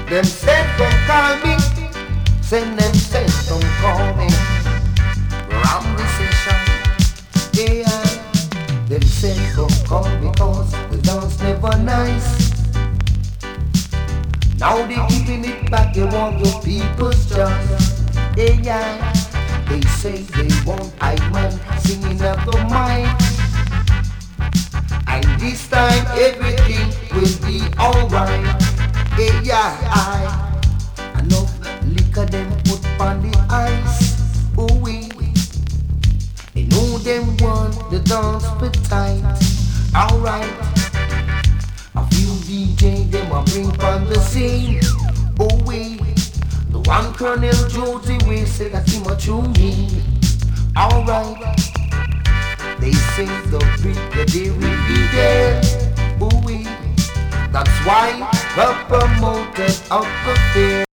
Them said don't call me, send them said don't call me. Ram the session, yeah. Them said don't call because the dance never nice. Now they giving it back, they want the people's choice, yeah. They say they want I man singing at the mic, and this time everything will be alright. Yeah, I enough liquor them put on the ice. Oh we, they know them want the dance for tight. Alright, a few DJ them a bring on the scene. Oh we, the one Colonel Josie we say that he much to me. Alright, they say the brigadier will be there. Oh we, that's why the promoted out the fair.